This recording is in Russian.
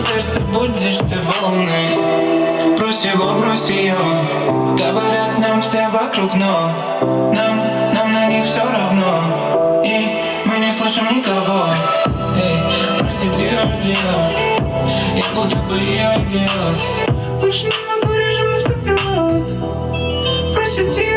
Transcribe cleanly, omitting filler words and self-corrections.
сердце будешь ты волны. Брось его, брось ее. Говорят нам все вокруг, но нам на них все равно. И мы не слышим никого. Эй, простите, родилась, я будто бы ее делал. Больше не могу, режим автопилот. Простите,